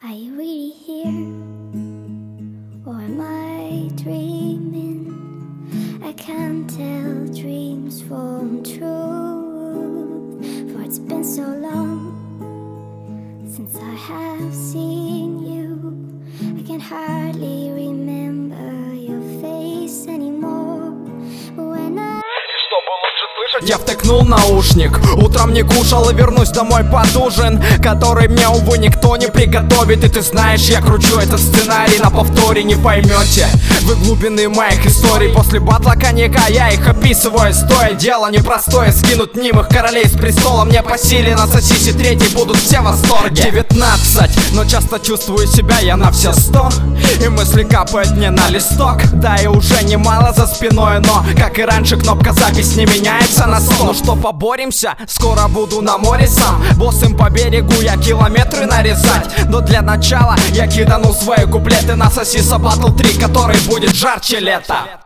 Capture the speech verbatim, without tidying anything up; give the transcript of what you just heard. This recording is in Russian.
Are you really here? Or am I dreaming? I can't tell dreams from truth, for it's been so long since I have seen you. I can hardly remember your face anymore. But when I Я втыкнул наушник, утром не кушал и вернусь домой под ужин, который мне, увы, никто не приготовит. И ты знаешь, я кручу этот сценарий на повторе, не поймете вы глубины моих историй. После батла коньяка я их описываю стоя. Дело непростое, скинуть немых королей с престола мне по силе. На сосисе третий будут все в восторге. Девятнадцать, но часто чувствую себя я на все сто, и мысли капают мне на листок. Да и уже немало за спиной, но, как и раньше, кнопка запись не меняется на сто. Ну что, поборемся? Скоро буду на море сам, боссом по берегу я километры нарезать. Но для начала я кидану свои куплеты на сосиса батл три, который будет жарче лета.